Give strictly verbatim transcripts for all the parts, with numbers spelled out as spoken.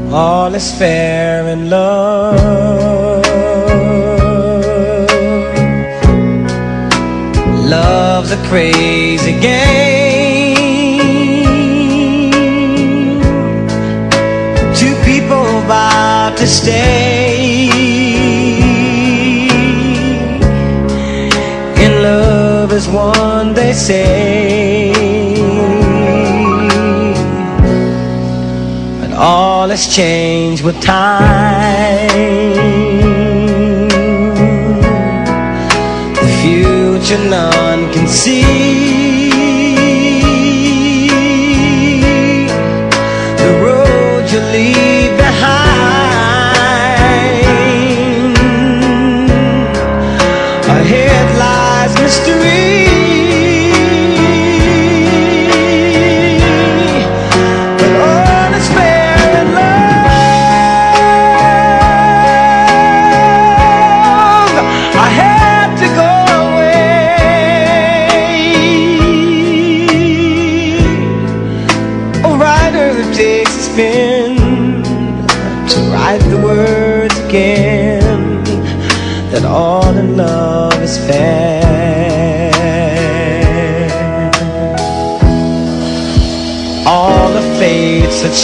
all is fair in love. Love's a crazy game. Two people about to stay in love as one, they say. But all has changed with time. The future none can see. The road you leave behind. Ahead lies mystery. But all is fair in love. I had to go away. A writer who takes his pen to write the words again, that all in love is fair. All the fates a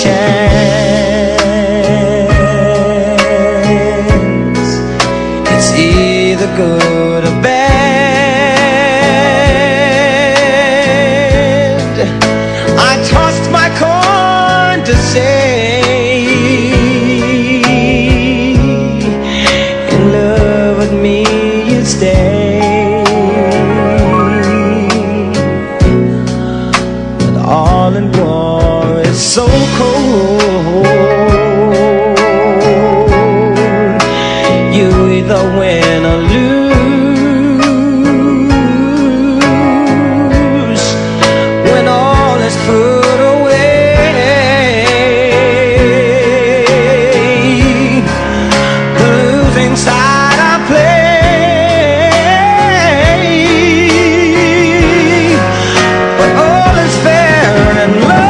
chance. It's either good or bad. I tossed my coin to say, in love with me you'd stay. But all in war is so cold. You either win or lose when all is put away. The losing side I play. But all is fair in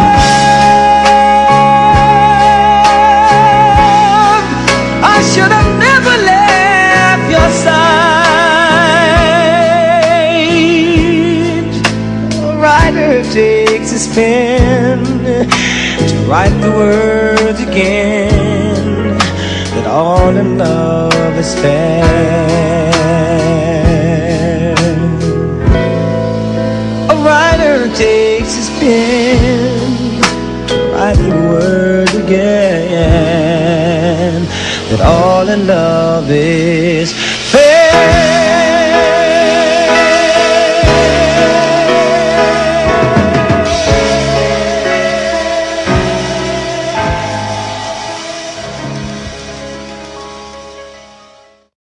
love. I should have never left your side. A writer takes his pen to write the words again, that all in love is fair. A writer takes his pen to write the words again, that all in love is